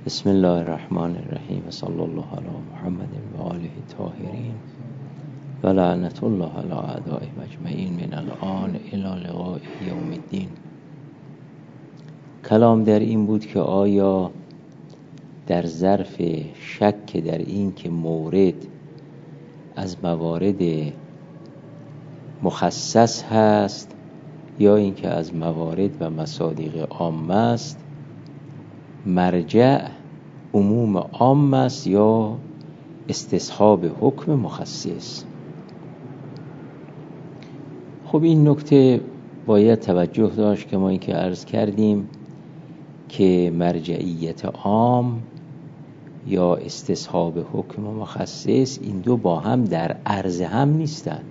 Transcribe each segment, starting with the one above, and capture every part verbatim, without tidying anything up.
بسم الله الرحمن الرحیم و صلی الله علی محمد و آله الطاهرین و لعنت الله علی اعدائهم اجمعین من الآن الی لقاء یوم الدین. کلام در این بود که آیا در ظرف شک در این که مورد از موارد مخصص هست یا اینکه از موارد و مصادیق عامه است، مرجع عموم عام است یا استصحاب حکم مخصص. خب این نکته باید توجه داشت که ما اینکه عرض کردیم که مرجعیت عام یا استصحاب حکم مخصص این دو با هم در عرض هم نیستند،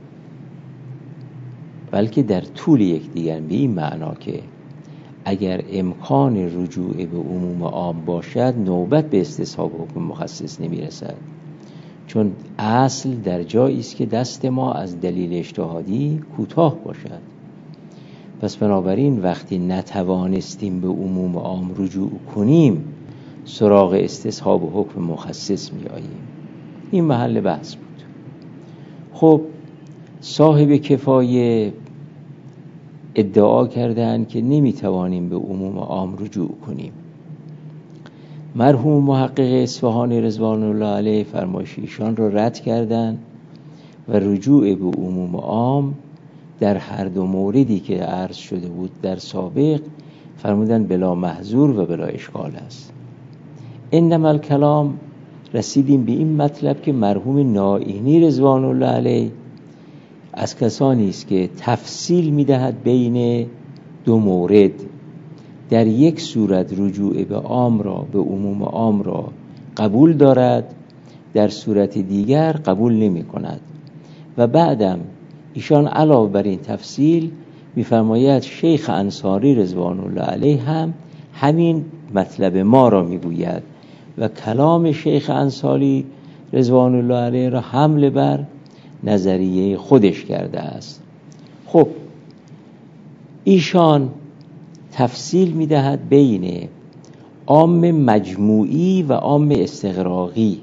بلکه در طول یکدیگر، به این معنا که اگر امکان رجوع به عموم عام باشد نوبت به استصحاب حکم مخصص نمیرسد، چون اصل در جایی است که دست ما از دلیل اجتهادی کوتاه باشد. پس بنابراین وقتی نتوانستیم به عموم عام رجوع کنیم سراغ استصحاب حکم مخصص می آییم. این محل بحث بود. خب صاحب کفایه ادعا کردند که نمیتوانیم به عموم عام رجوع کنیم. مرحوم محقق اصفهانی رضوان الله علیه فرمایش ایشان را رد کردند و رجوع به عموم عام در هر دو موردی که عرض شده بود در سابق فرمودند بلا محظور و بلا اشکال است. انما الکلام رسیدیم به این مطلب که مرحوم نائینی رضوان الله علیه از کسانی است که تفصیل می‌دهد بین دو مورد. در یک صورت رجوع به عام را به عموم عام را قبول دارد، در صورت دیگر قبول نمی‌کند. و بعدم ایشان علاوه بر این تفصیل می‌فرماید شیخ انصاری رضوان الله علیه هم همین مطلب ما را می‌گوید و کلام شیخ انصاری رضوان الله علیه را حمل بر نظریه خودش کرده است. خب ایشان تفصیل می‌دهد بین عام مجموعی و عام استغراقی.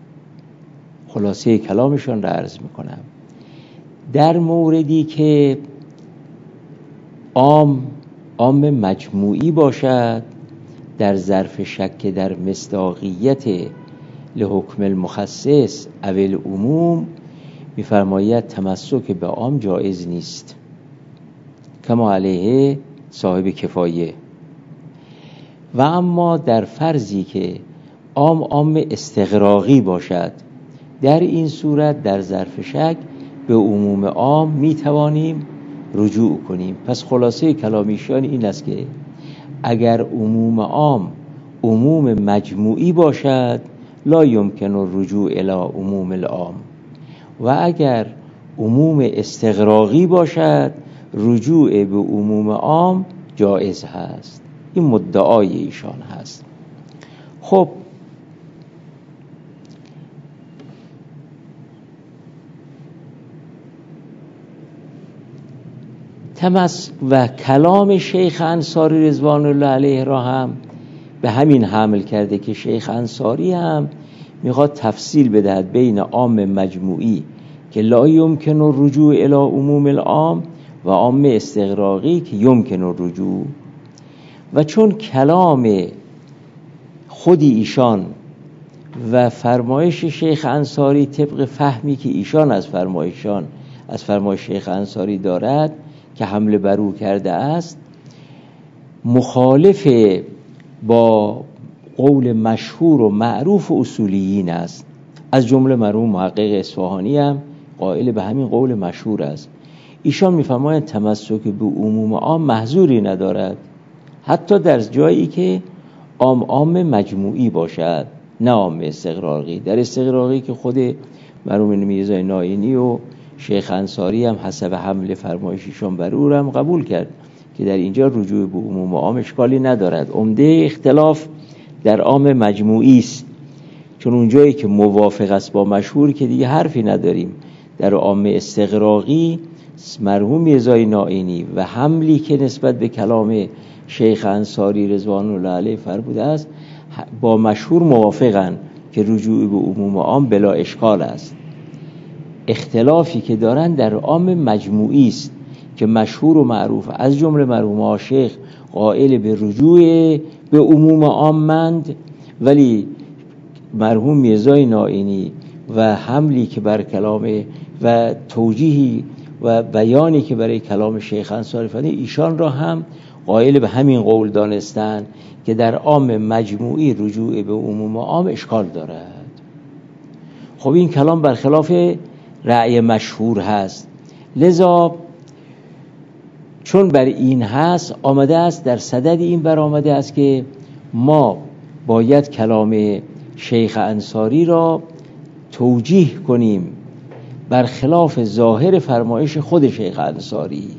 خلاصه کلامشان را عرض می‌کنم. در موردی که عام عام مجموعی باشد در ظرف شک در مصداقیت لحکم المخصص او العموم می‌فرماید تمسک به عام جایز نیست کما علیه صاحب کفایه. و اما در فرضی که عام عام استغراقی باشد در این صورت در ظرف شک به عموم عام میتوانیم رجوع کنیم. پس خلاصه کلامیشان این است که اگر عموم عام عموم مجموعی باشد لا یمکن الرجوع الی عموم العام، و اگر عموم استغراقی باشد رجوع به عموم عام جایز هست. این مدعای ایشان هست. خب تمس و کلام شیخ انصاری رضوان الله علیه را هم به همین حمل کرده که شیخ انصاری هم میخواد تفصیل بدهد بین عام مجموعی که لا یمکن الرجوع الی عموم العام و عام استغراقی که یمکن الرجوع. و چون کلام خودی ایشان و فرمایش شیخ انصاری طبق فهمی که ایشان از فرمایشان از فرمایش شیخ انصاری دارد که حمله بر او کرده است مخالف با قول مشهور و معروف اصولیین است. از جمله مرحوم محقق اصفهانی هم قائل به همین قول مشهور است. ایشان می‌فرمایند تمسک به عموم عام محظوری ندارد، حتی در جایی که عام عام مجموعی باشد نه عام استغراقی. در استغراقی که خود مرحوم میرزا نائینی و شیخ انصاری هم حسب حمل فرمایششان بر او هم قبول کرد که در اینجا رجوع به عموم عام اشکالی ندارد. عمده اختلاف در عام مجموعی است، چون اونجایی که موافق است با مشهور که دیگه حرفی نداریم. در عام استغراقی مرحوم میرزا نائینی و حملی که نسبت به کلام شیخ انصاری رضوان الله علیه فرموده است با مشهور موافقن که رجوع به عموم عام بلا اشکال است. اختلافی که دارن در عام مجموعی است که مشهور و معروف از جمله مرحوم شیخ قائل به رجوع به عموم عامند، ولی مرحوم میرزای نائینی و حملی که بر کلام و توجیهی و بیانی که برای کلام شیخ انصاری فرمودند ایشان را هم قائل به همین قول دانستن که در عام مجموعی رجوع به عموم عام اشکال دارد. خب این کلام برخلاف رأی مشهور هست، لذا چون بر این هست آمده است در صدد این بر آمده است که ما باید کلام شیخ انصاری را توجیه کنیم برخلاف ظاهر فرمایش خود شیخ انصاری.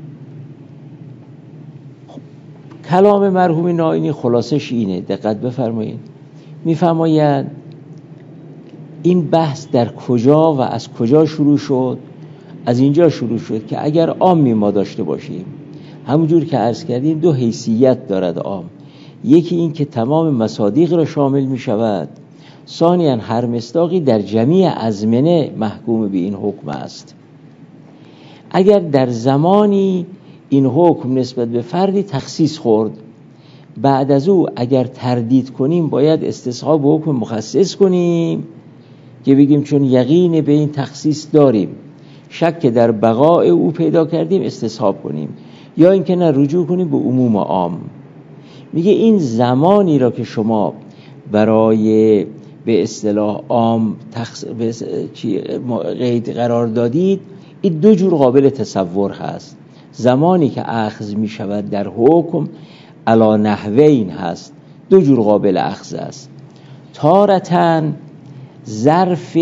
کلام مرحوم نائینی خلاصش اینه، دقت بفرمایید. میفرماید این بحث در کجا و از کجا شروع شد؟ از اینجا شروع شد که اگر عامی ما داشته باشیم، همونجور که عرض کردیم دو حیثیت دارد عام. یکی این که تمام مصادیق را شامل می شود، ثانیاً هر مصداقی در جمیع ازمنه محکوم به این حکم است. اگر در زمانی این حکم نسبت به فردی تخصیص خورد، بعد از او اگر تردید کنیم باید استصحاب به حکم مخصص کنیم که بگیم چون یقین به این تخصیص داریم، شک در بقای او پیدا کردیم استصحاب کنیم، یا اینکه نه رجوع کنیم به عموم عام. میگه این زمانی را که شما برای به اصطلاح عام تخص... قید قرار دادید، این دو جور قابل تصور هست. زمانی که اخذ می شود در حکم علی نحوین هست، دو جور قابل اخذ است. تارةً ظرف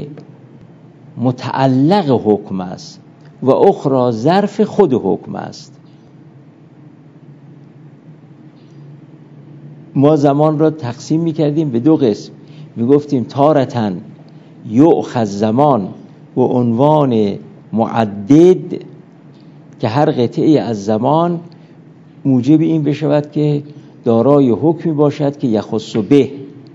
متعلق حکم است و اخرى ظرف خود حکم است. ما زمان را تقسیم می کردیم به دو قسم، می گفتیم تارةً یؤخذ زمان به عنوان معدد که هر قطعه از زمان موجب این بشود که دارای حکمی باشد که یخص به،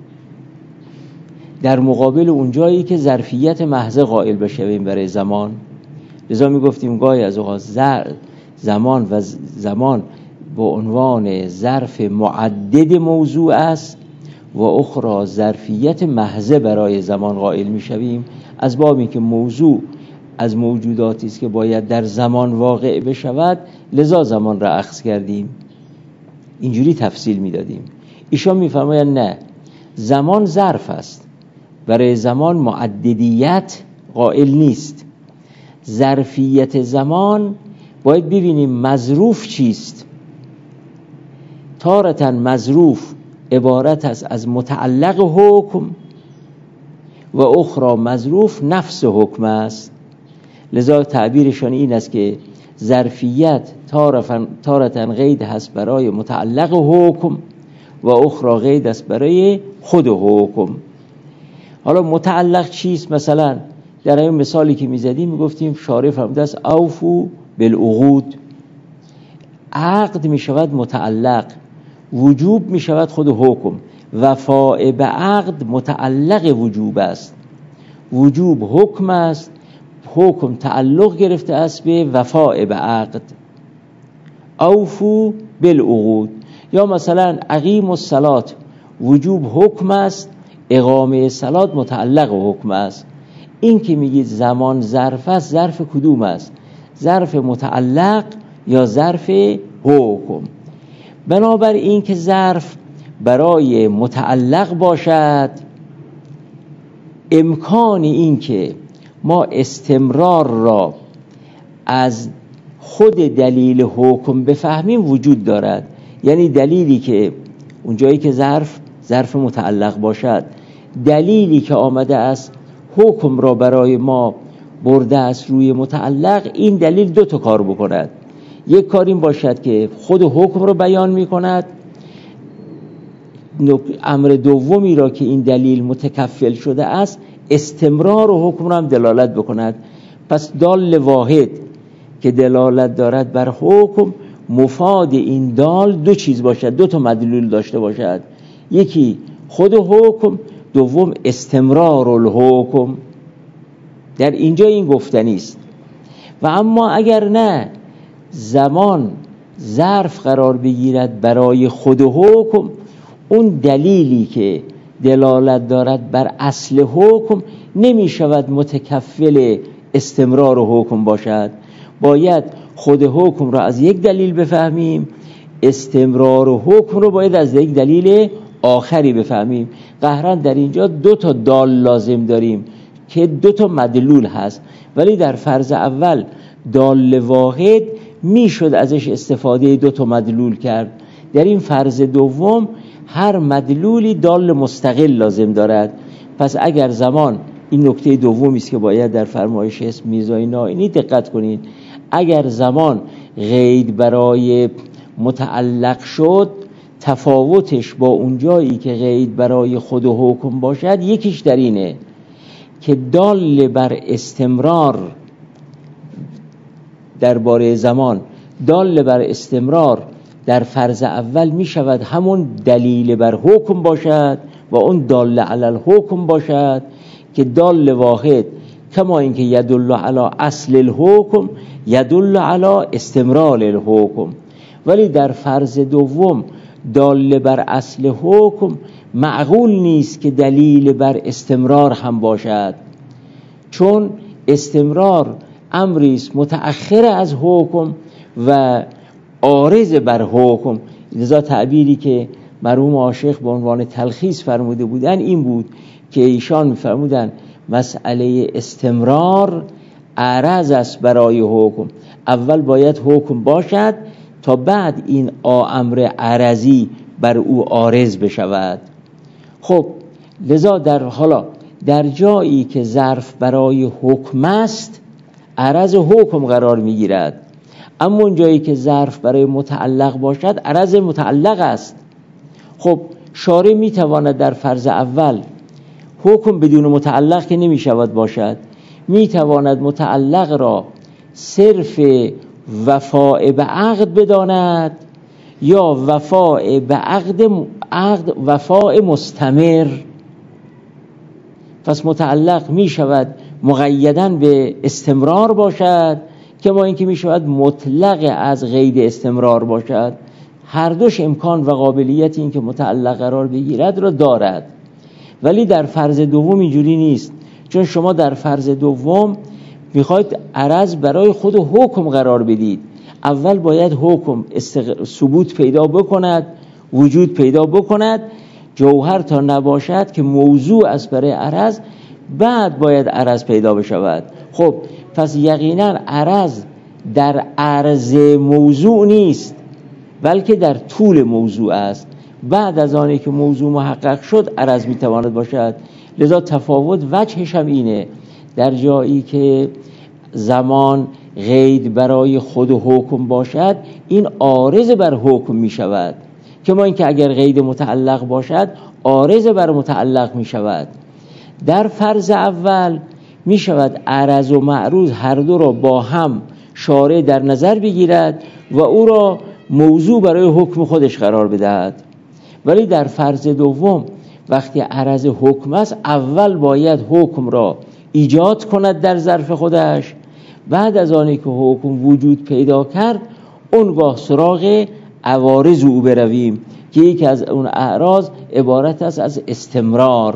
در مقابل اونجایی که ظرفیت محض قائل بشویم برای زمان. لذا می گفتیم گاهی از اوقات زمان و زمان به عنوان ظرف معدد موضوع است و اخرى ظرفیت محض برای زمان قائل می شویم، از بابی که موضوع از موجوداتی است که باید در زمان واقع بشود، لذا زمان را اخذ کردیم. اینجوری تفصیل می دادیم. ایشان می فرمایند نه، زمان ظرف است، برای زمان معددیت قائل نیست. ظرفیت زمان باید ببینیم مظروف چیست. تارةً مظروف عبارت است از متعلق حکم و اخرى مظروف نفس حکم است. لذا تعبیرشان این است که ظرفیت تارةً قید هست برای متعلق حکم و اخرى قید است برای خود حکم. حالا متعلق چیست؟ مثلا در این مثالی که میزدیم میگفتیم شارع فرموده است اوفو بالعقود. عقد میشود متعلق، وجوب میشود خود حکم. وفاء به عقد متعلق وجوب است، وجوب حکم است، حکم تعلق گرفته است به وفاء به عقد. اوفو بالعقود. یا مثلا اقیم الصلاة، وجوب حکم است، اقامه صلات متعلق حکم است. این که میگید زمان ظرف است، ظرف کدوم است؟ ظرف متعلق یا ظرف حکم؟ بنابر این که ظرف برای متعلق باشد، امکان این که ما استمرار را از خود دلیل حکم بفهمیم وجود دارد. یعنی دلیلی که اونجایی که ظرف ظرف متعلق باشد، دلیلی که آمده است حکم را برای ما برده است روی متعلق، این دلیل دو تا کار بکند. یک کار این باشد که خود حکم را بیان می کند، امر دومی را که این دلیل متکفل شده است استمرار و حکم را هم دلالت بکند. پس دال واحد که دلالت دارد بر حکم، مفاد این دال دو چیز باشد، دو تا مدلول داشته باشد، یکی خود حکم، دوم استمرار الحکم. در اینجا این گفتنی است. و اما اگر نه زمان ظرف قرار بگیرد برای خود حکم، اون دلیلی که دلالت دارد بر اصل حکم نمی شود متکفل استمرار حکم باشد. باید خود حکم را از یک دلیل بفهمیم، استمرار حکم رو باید از یک دلیل آخری بفهمیم. قهرن در اینجا دو تا دال لازم داریم که دو تا مدلول هست، ولی در فرض اول دال واحد میشد ازش استفاده دو تا مدلول کرد. در این فرض دوم هر مدلولی دال مستقل لازم دارد. پس اگر زمان، این نکته دومی است که باید در فرمایش اسم میرزای نائینی دقت کنید، اگر زمان قید برای متعلق شد، تفاوتش با اون جایی که قید برای خود و حکم باشد یکیش در اینه که دال بر استمرار درباره زمان، دال بر استمرار در فرض اول می شود همون دلیل بر حکم باشد و اون دال علی الحکم باشد که دال واحد کما اینکه یدل علی اصل الحکم یدل علی استمرار الحکم. ولی در فرض دوم دال بر اصل حکم معقول نیست که دلیل بر استمرار هم باشد، چون استمرار امری است متأخر از حکم و عارض بر حکم. لذا تعبیری که مرحوم عاشق به عنوان تلخیص فرموده بودن این بود که ایشان فرمودن مسئله استمرار عرض است برای حکم. اول باید حکم باشد تا بعد این امر عرضی بر او عارض بشود. خب لذا در حالا در جایی که ظرف برای حکم است عرض حکم قرار می گیرد، اما اون جایی که ظرف برای متعلق باشد عرض متعلق است. خب شارع می تواند در فرض اول حکم بدون متعلق که نمی شود باشد، می تواند متعلق را صرف وفاء به عقد بداند یا وفاء به عقد, عقد وفاء مستمر. پس متعلق می شود مقیداً به استمرار باشد که ما اینکه می شود مطلق از قید استمرار باشد. هر دوش امکان و قابلیت این که متعلق قرار بگیرد را دارد. ولی در فرض دوم اینجوری نیست، چون شما در فرض دوم میخواید عرض برای خود حکم قرار بدید. اول باید حکم استق... ثبوت پیدا بکند، وجود پیدا بکند، جوهر تا نباشد که موضوع است برای عرض، بعد باید عرض پیدا بشود. خب پس یقینا عرض در عرض موضوع نیست بلکه در طول موضوع است. بعد از آنی که موضوع محقق شد عرض میتواند باشد. لذا تفاوت وجهش هم اینه، در جایی که زمان قید برای خود حکم باشد این عارض بر حکم می شود، که ما اینکه اگر قید متعلق باشد عارض بر متعلق می شود. در فرض اول می شود عرض و معروض هر دو را با هم شارع در نظر بگیرد و او را موضوع برای حکم خودش قرار بدهد. ولی در فرض دوم وقتی عرض حکم است اول باید حکم را ایجاد کند در ظرف خودش، بعد از آنی که حکم وجود پیدا کرد اونگاه سراغ عوارض او برویم که یکی از اون اعراض عبارت است از استمرار.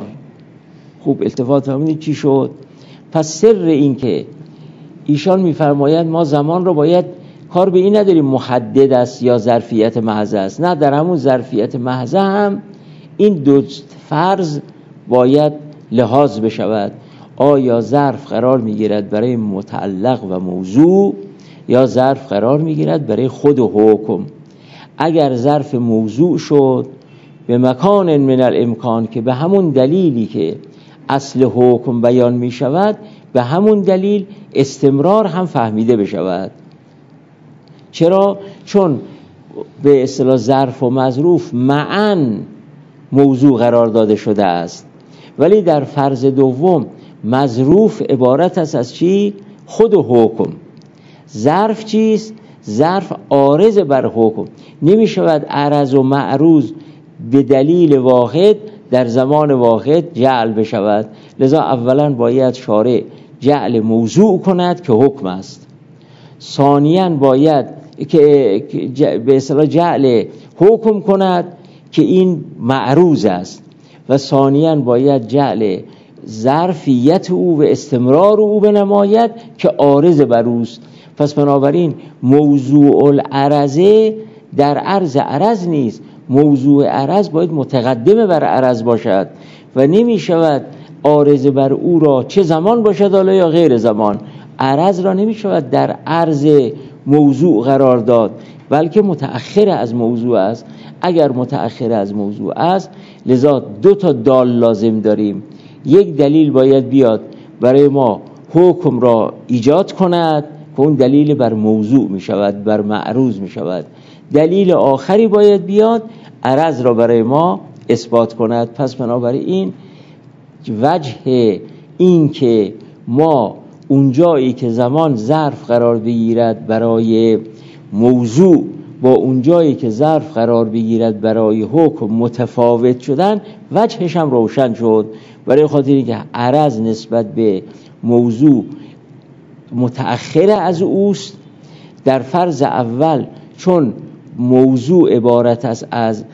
خوب التفات فهمیدید چی شد؟ پس سر این که ایشان میفرمایند ما زمان را باید کار به این نداریم محدد است یا ظرفیت محض است، نه، در همون ظرفیت محض هم این دو فرض باید لحاظ بشود. آیا ظرف قرار میگیرد برای متعلق و موضوع یا ظرف قرار میگیرد برای خود و حکم؟ اگر ظرف موضوع شد به مکان من الامکان که به همون دلیلی که اصل حکم بیان می شود به همون دلیل استمرار هم فهمیده بشود. چرا؟ چون به اصطلاح ظرف و مظروف معاً موضوع قرار داده شده است. ولی در فرض دوم مظروف عبارت است از چی؟ خود و حکم. ظرف چیست؟ ظرف عارض بر حکم، نمی شود عرض و معروض به دلیل واحد در زمان واحد جعل بشود. لذا اولا باید شارع جعل موضوع کند که حکم است، ثانیاً باید که به اصطلاح جعل حکم کند که این معروض است، و ثانیاً باید جعل ظرفیت او و استمرار او بنماید که عارض بر اوست. پس بنابراین موضوع العرضه در عرض عرض نیست، موضوع عرض باید متقدم بر عرض باشد و نمی شود عارض بر او را چه زمان باشد حالا یا غیر زمان، عرض را نمی شود در عرض موضوع قرار داد، بلکه متأخر از موضوع است. اگر متأخر از موضوع است لذا دو تا دال لازم داریم، یک دلیل باید بیاد برای ما حکم را ایجاد کند که اون دلیل بر موضوع می شود، بر معروض می شود، دلیل آخری باید بیاد عرض را برای ما اثبات کند. پس بنابراین وجه این که ما اونجایی که زمان ظرف قرار بگیرد برای موضوع با اونجایی که ظرف قرار بگیرد برای حکم متفاوت شدن، وجهش هم روشن شد. برای خاطر اینکه عرض نسبت به موضوع متأخر از اوست، در فرض اول چون موضوع عبارت است از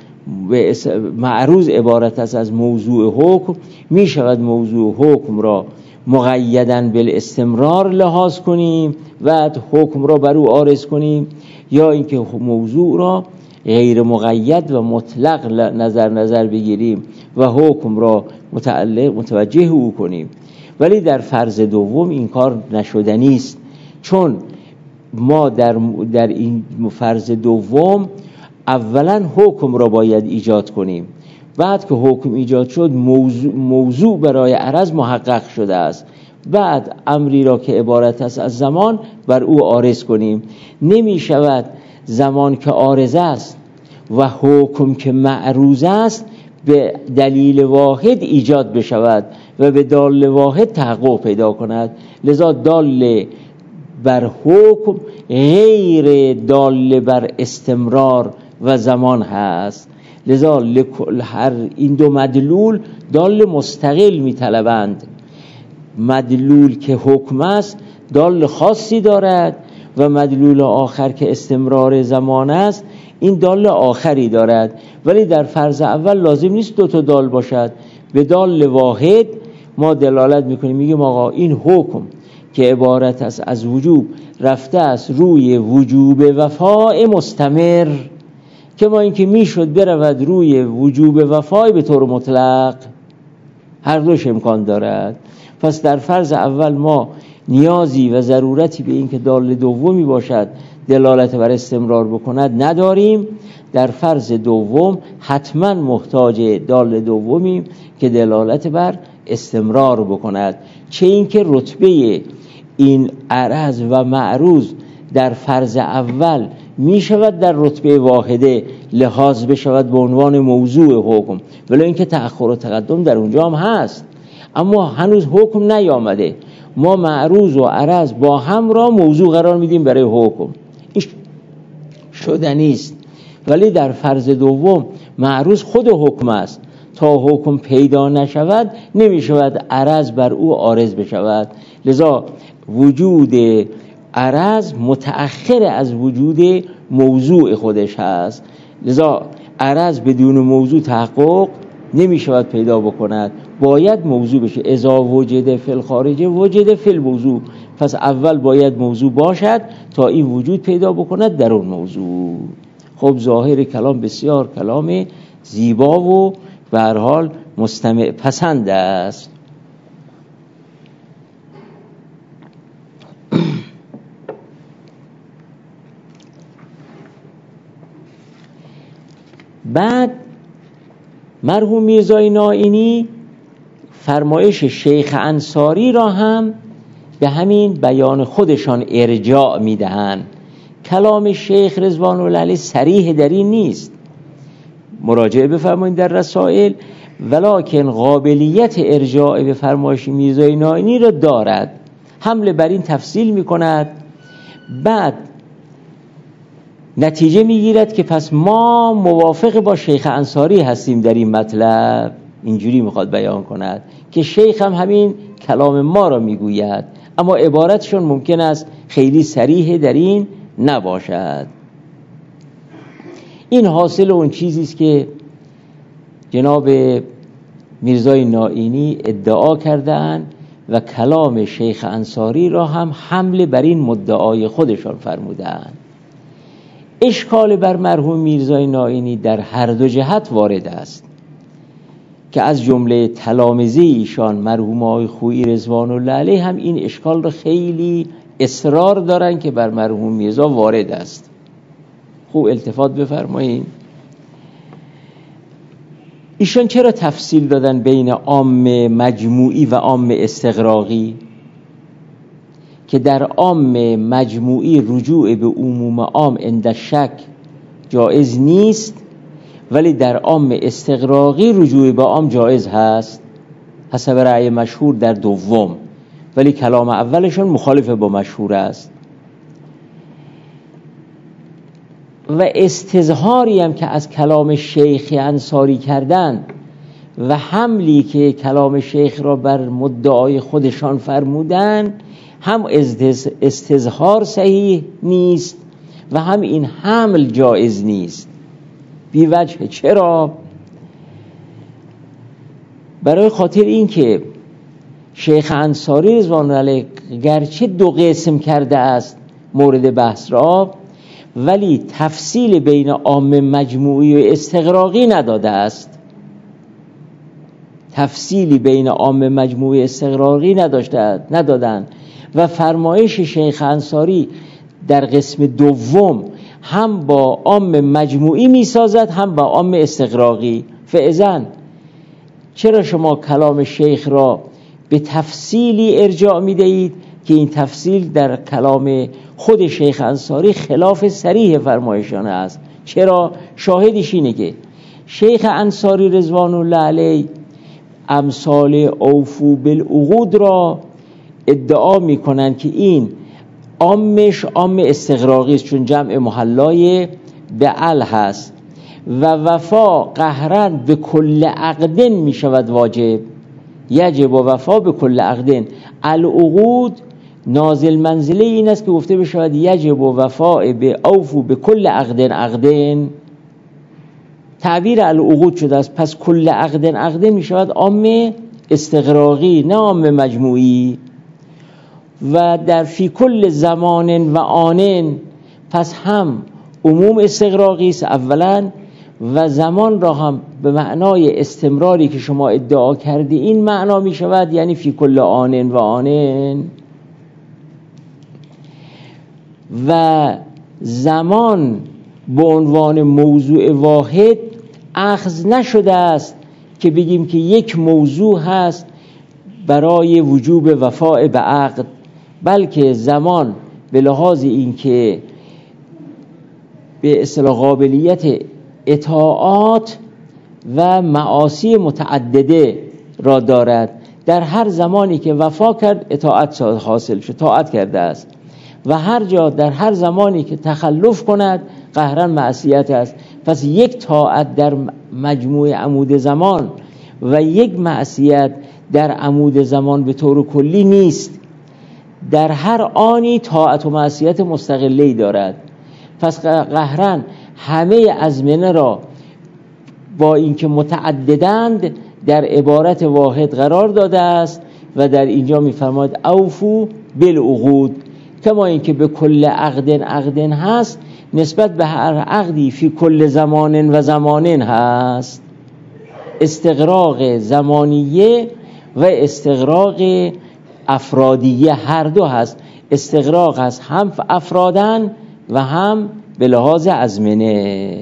معروض عبارت است از موضوع حکم، می شود موضوع حکم را مقیدن بالاستمرار لحاظ کنیم و حکم را بر او عارض کنیم، یا اینکه موضوع را غیر مقید و مطلق نظر نظر بگیریم و حکم را متعلق متوجه او کنیم. ولی در فرض دوم این کار نشدنی است، چون ما در در این فرض دوم اولا حکم را باید ایجاد کنیم، بعد که حکم ایجاد شد موضوع, موضوع برای عرض محقق شده است، بعد امری را که عبارت است از زمان بر او عارض کنیم. نمی شود زمان که عارض است و حکم که معروض است به دلیل واحد ایجاد بشود و به دال واحد تحقق پیدا کند. لذا دال بر حکم غیر دال بر استمرار و زمان هست، لذا هر این دو مدلول دال مستقل می طلبند. مدلول که حکم است دال خاصی دارد و مدلول آخر که استمرار زمان است این دال آخری دارد. ولی در فرض اول لازم نیست دو تا دال باشد، به دال واحد ما دلالت میکنیم، میگیم آقا این حکم که عبارت است از وجوب رفته است روی وجوب وفای مستمر، که ما این که میشد برود روی وجوب وفای به طور مطلق، هر دوش امکان دارد. پس در فرض اول ما نیازی و ضرورتی به این که دال دومی باشد دلالت بر استمرار بکند نداریم. در فرض دوم حتما محتاج دال دومی که دلالت بر استمرار بکند، چه این که رتبه این عرض و معروض در فرض اول می شود در رتبه واحده لحاظ بشود به عنوان موضوع حکم، ولی اینکه تأخر و تقدم در اونجا هم هست، اما هنوز حکم نیامده. ما معروض و عرض با هم را موضوع قرار میدیم برای حکم، این شدنی است. ولی در فرض دوم معروض خود حکم است، تا حکم پیدا نشود نمی شود عرض بر او عارض بشود. لذا وجود عرض متأخر از وجود موضوع خودش هست، لذا عرض بدون موضوع تحقق نمی شود پیدا بکند، باید موضوع بشه. اذا وجد فی الخارج وجد فی الموضوع. پس اول باید موضوع باشد تا این وجود پیدا بکند در اون موضوع. خب ظاهر کلام بسیار کلام زیبا و به هر حال مستمع پسند است. بعد مرحوم میرزای نائینی فرمایش شیخ انصاری را هم به همین بیان خودشان ارجاع میدهند. کلام شیخ رضوان الله علیه صریح در این نیست، مراجعه بفرمایید در رسائل، ولکن قابلیت ارجاع به فرمایش میرزای نائینی را دارد، حمله بر این تفصیل میکند. بعد نتیجه میگیرد که پس ما موافق با شیخ انصاری هستیم در این مطلب. اینجوری میخواد بیان کند که شیخ هم همین کلام ما را میگوید، اما عبارتشون ممکن است خیلی صریح در این نباشد. این حاصل اون چیزی است که جناب میرزای نائینی ادعا کردند و کلام شیخ انصاری را هم حمل بر این مدعای خودشان فرمودند. اشکال بر مرحوم میرزای نائینی در هر دو جهت وارد است که از جمله تلامذه ایشان مرحوم آقای خویی رضوان الله علیه هم این اشکال را خیلی اصرار دارن که بر مرحوم میرزا وارد است. خوب التفات بفرمایید. ایشان چرا تفصیل دادن بین عام مجموعی و عام استغراقی؟ که در عام مجموعی رجوع به عموم عام عند شک جایز نیست، ولی در عام استغراقی رجوع به عام جایز هست حسب رأی مشهور در دوم، ولی کلام اولشون مخالف با مشهور است. و استظهاری هم که از کلام شیخ انصاری کردند و حملی که کلام شیخ را بر مدعای خودشان فرمودن، هم استظهار صحیح نیست و هم این حمل جایز نیست. بی وجه. چرا؟ برای خاطر این که شیخ انصاری رضوان الله علیه گرچه دو قسم کرده است مورد بحث را، ولی تفصیل بین عام مجموعی و استغراقی نداده است. تفصیلی بین عام مجموعی و استغراقی نداشته ندادن و فرمایش شیخ انصاری در قسم دوم هم با عام مجموعی می سازد هم با عام استغراقی. فاذا چرا شما کلام شیخ را به تفصیلی ارجاع می دهید که این تفصیل در کلام خود شیخ انصاری خلاف صریح فرمایشانه است؟ چرا؟ شاهدش اینه که شیخ انصاری رضوان الله علیه امثال اوفو بالعقود را ادعا می کنند که این عامش عام استغراقی است، چون جمع محلای بعل هست و وفا قهرن به کل عقدن می شود واجب. یجب و وفا به کل عقدن. العقود نازل منزله این است که گفته بشود یجب و وفا به اوفو به کل عقدن عقدن. تعبیر العقود شده است، پس کل عقدن عقدن می شود عام استغراقی نه عام مجموعی. و در فی کل زمان و آنن، پس هم عموم استغراقی است اولا، و زمان را هم به معنای استمراری که شما ادعا کردی این معنا می شود، یعنی فی کل آنن و آنن. و زمان به عنوان موضوع واحد اخذ نشده است که بگیم که یک موضوع هست برای وجوب وفاء به عقد، بلکه زمان به لحاظ این که به اصطلاح قابلیت اطاعات و معاصی متعدده را دارد. در هر زمانی که وفا کرد اطاعت حاصل شد، طاعت کرده است، و هر جا در هر زمانی که تخلف کند قهرا معصیت است. پس یک طاعت در مجموع عمود زمان و یک معصیت در عمود زمان به طور کلی نیست. در هر آنی طاعت و معصیت مستقله‌ای دارد. پس قهرا همه ازمنه را با اینکه متعددند در عبارت واحد قرار داده است و در اینجا می‌فرماید اوفو بالعقود، کما اینکه به کل عقدن عقدن هست نسبت به هر عقدی فی کل زمان و زمانن هست. استغراق زمانیه و استغراق افرادیه هر دو هست. استغراق هست هم افرادن و هم به لحاظ ازمنه.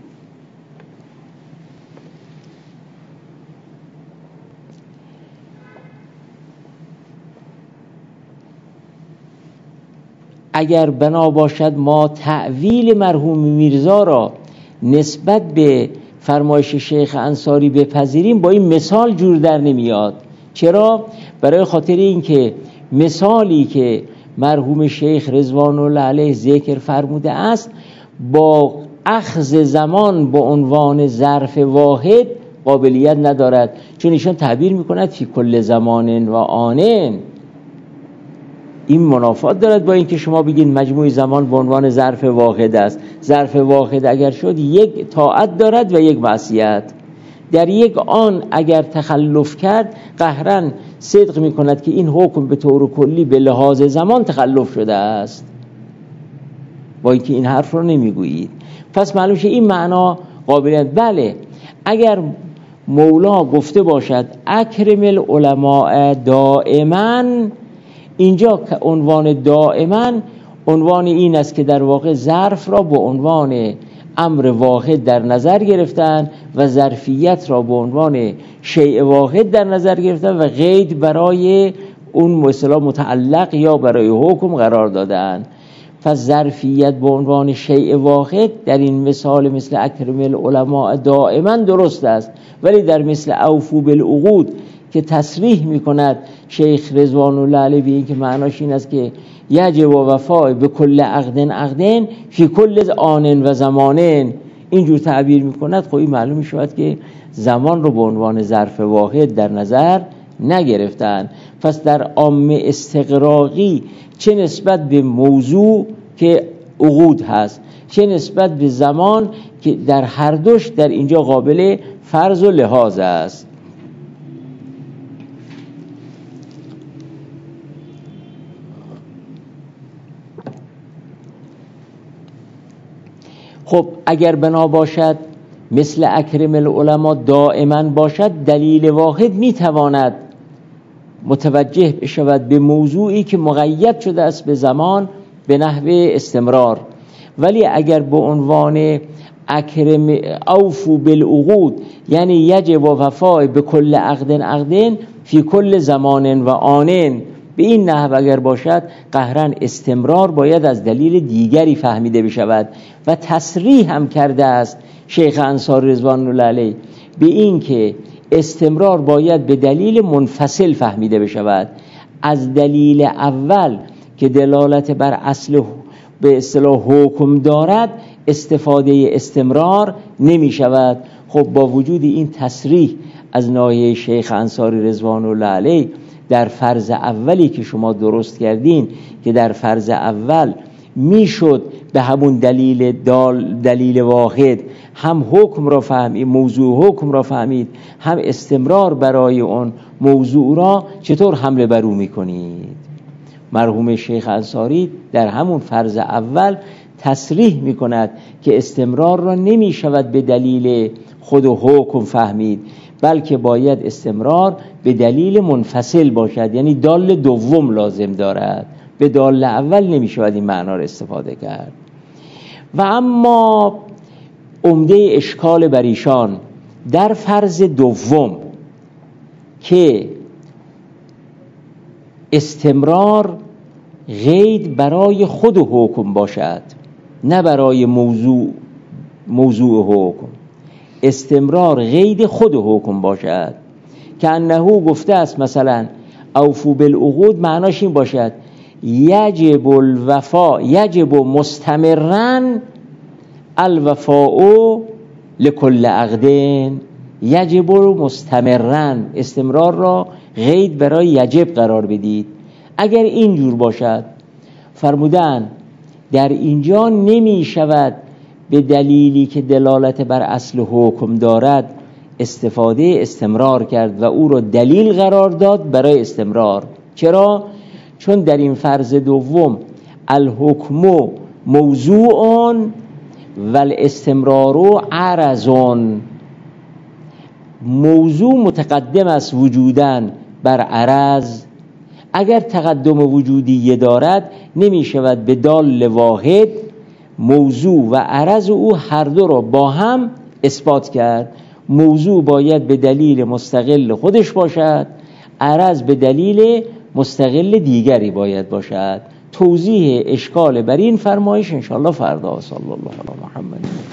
اگر بنا باشد ما تأویل مرحوم میرزا را نسبت به فرمایش شیخ انصاری بپذیریم، با این مثال جور در نمیاد. چرا؟ برای خاطر این که مثالی که مرحوم شیخ رضوان الله علیه ذکر فرموده است با اخذ زمان به عنوان ظرف واحد قابلیت ندارد، چون ایشان تعبیر میکند فی کل زمان و آنن. این منافات دارد با اینکه شما بگید مجموع زمان به عنوان ظرف واحد است. ظرف واحد اگر شد یک طاعت دارد و یک معصیت. در یک آن اگر تخلف کرد قهرن صدق میکند که این حکم به طور کلی به لحاظ زمان تخلف شده است، با اینکه این حرف رو نمیگویید. پس معلوم شه این معنا قابلیت. بله اگر مولا گفته باشد اکرم العلماء دائما، اینجا که عنوان دائما عنوان این است که در واقع ظرف را به عنوان امر واحد در نظر گرفتن و ظرفیت را به عنوان شیء واحد در نظر گرفتن و قید برای اون مثلا متعلق یا برای حکم قرار دادن. پس ظرفیت به عنوان شیء واحد در این مثال مثل اکرم العلماء دائما درست است، ولی در مثل اوفو بالعقود که تصریح میکند شیخ رضوان الله علیه به این که معناش این است که یجب و وفاء به کل عقدن عقدن فی کل آن و زمانن، اینجور تعبیر میکند. خب این معلوم میشود که زمان رو به عنوان ظرف واحد در نظر نگرفتن. پس در عام استقراقی چه نسبت به موضوع که عقود هست، چه نسبت به زمان که در هر دوش در اینجا قابل فرض و لحاظ است. خب اگر بنا باشد مثل اکرم العلماء دائما باشد، دلیل واحد میتواند متوجه بشود به موضوعی که مقید شده است به زمان به نحو استمرار. ولی اگر به عنوان اکرم اوفو بالعقود یعنی یجب و وفاء به کل عقدن عقدن فی کل زمان و آنن به این نحو اگر باشد، قهرن استمرار باید از دلیل دیگری فهمیده بشود. و تصریح هم کرده است شیخ انصاری رضوان الله علیه به این که استمرار باید به دلیل منفصل فهمیده بشود. از دلیل اول که دلالت بر اصل به اصطلاح حکم دارد استفاده استمرار نمی شود. خب با وجود این تصریح از ناحیه شیخ انصاری رضوان الله علیه در فرض اولی که شما درست کردین که در فرض اول میشد به همون دلیل دال دلیل واحد هم حکم را فهمید، موضوع حکم را فهمید، هم استمرار برای اون موضوع را چطور حمله بر او میکنید؟ مرحوم شیخ انصاری در همون فرض اول تصریح میکند که استمرار را نمی شود به دلیل خود حکم فهمید، بلکه باید استمرار به دلیل منفصل باشد، یعنی دال دوم لازم دارد، به دال اول نمی شود این معنا را استفاده کرد. و اما عمده اشکال بر ایشان در فرض دوم که استمرار قید برای خود حکم باشد نه برای موضوع موضوع حکم، استمرار قید خود حکم باشد که انه گفته است مثلا اوفو بالعقود معناش این باشد یجب الوفا یجب مستمرن الوفاء لکل عقدن، یجب مستمرن استمرار را قید برای یجب قرار بدید. اگر اینجور باشد فرمودن در اینجا نمی شود به دلیلی که دلالت بر اصل حکم دارد استفاده استمرار کرد و او را دلیل قرار داد برای استمرار. چرا؟ چون در این فرض دوم الحکم موضوع و الاستمرار عرض، موضوع متقدم است وجودن بر عرض. اگر تقدم وجودی دارد نمی شود به دال واحد موضوع و عرض او هر دو را با هم اثبات کرد. موضوع باید به دلیل مستقل خودش باشد، عرض به دلیل مستقل دیگری باید باشد. توضیح اشکال بر این فرمایش انشاءالله فردا. صلی الله علی محمد.